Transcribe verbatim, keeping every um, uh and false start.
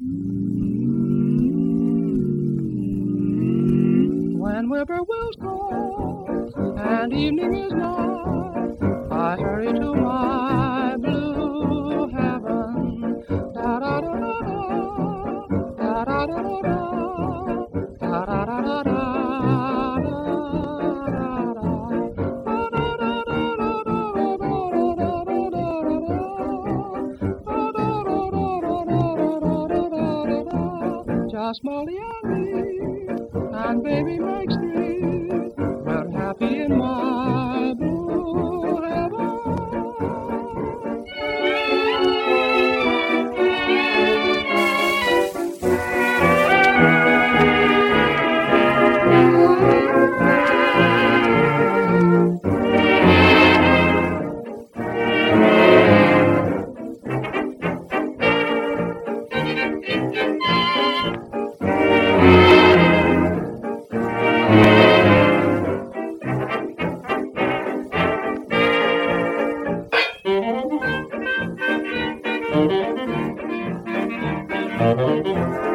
When whippoorwills call and evening is nigh, I hurry to my blue heaven. Da da da da da, da da da da da, da da da da da. Just Molly and me, and baby makes three. We're happy in my blue heaven. Thank you.